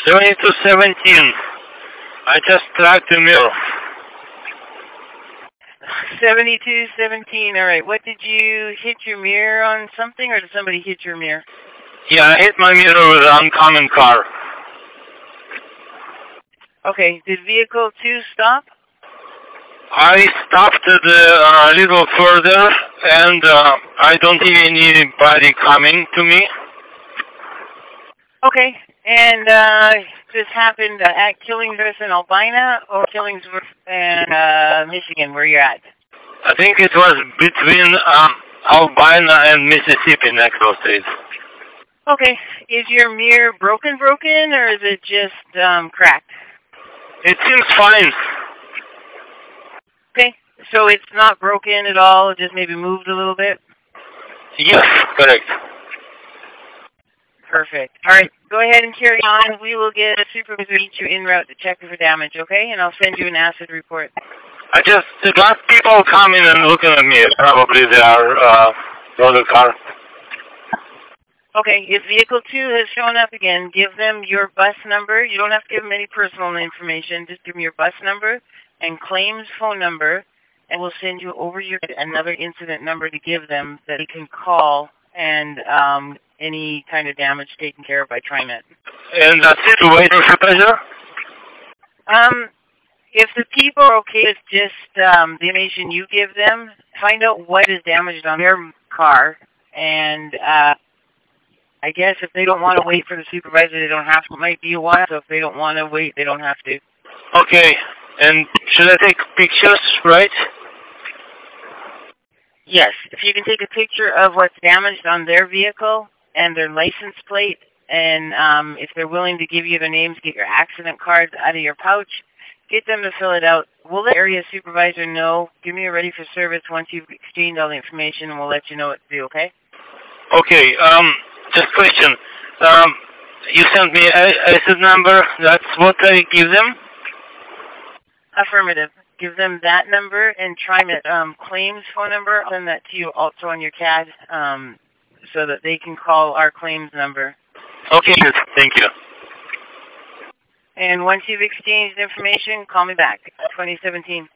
7217. I just tracked the mirror. 7217. All right. What did you hit your mirror on something, or did somebody hit your mirror? Yeah, I hit my mirror with an oncoming car. Okay. Did vehicle 2 stop? I stopped a little further, and I don't see anybody coming to me. Okay. And this happened at Killingsworth in Albina or Killingsworth in Michigan, where you're at? I think it was between Albina and Mississippi, next to those days. Okay. Is your mirror broken, or is it just cracked? It seems fine. Okay. So it's not broken at all, it just maybe moved a little bit? Yes, correct. Perfect. All right. Go ahead and carry on. We will get a supervisor to meet you en route to check for damage, okay? And I'll send you an acid report. I just got people coming and looking at me. Probably they are from the car. Okay. If vehicle 2 has shown up again, give them your bus number. You don't have to give them any personal information. Just give them your bus number and claims phone number, and we'll send you over another incident number to give them that you can call and any kind of damage taken care of by TriMet. And that's it? Wait for supervisor? If the people are okay with just the information you give them, find out what is damaged on their car, and I guess if they don't want to wait for the supervisor, they don't have to. It might be a while, so if they don't want to wait, they don't have to. Okay. And should I take pictures, right? Yes. If you can take a picture of what's damaged on their vehicle and their license plate, and if they're willing to give you their names, get your accident cards out of your pouch, get them to fill it out. We'll let the area supervisor know. Give me a ready for service once you've exchanged all the information, and we'll let you know what to do, okay? Okay. Just question. You sent me a number. That's what I give them? Affirmative. Give them that number and TriMet claims phone number. I'll send that to you also on your CAD so that they can call our claims number. Okay, thank you. And once you've exchanged information, call me back. 2017.